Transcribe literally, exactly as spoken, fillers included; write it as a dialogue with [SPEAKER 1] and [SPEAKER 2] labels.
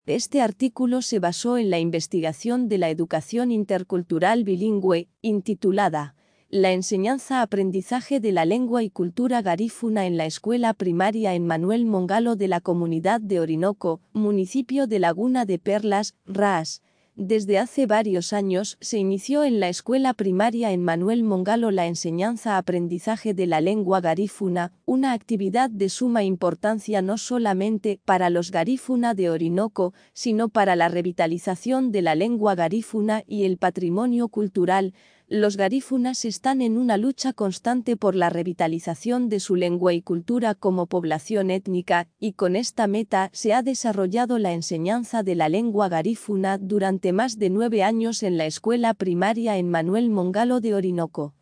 [SPEAKER 1] Este artículo se basó en la investigación de la educación intercultural bilingüe, intitulada La enseñanza-aprendizaje de la lengua y cultura garífuna en la escuela primaria en Manuel Mongalo de la Comunidad de Orinoco, municipio de Laguna de Perlas, Ras. Desde hace varios años se inició en la escuela primaria en Manuel Mongalo la enseñanza-aprendizaje de la lengua garífuna, una actividad de suma importancia no solamente para los garífuna de Orinoco, sino para la revitalización de la lengua garífuna y el patrimonio cultural. Los garífunas están en una lucha constante por la revitalización de su lengua y cultura como población étnica, y con esta meta se ha desarrollado la enseñanza de la lengua garífuna durante más de nueve años en la escuela primaria en Manuel Mongalo de Orinoco.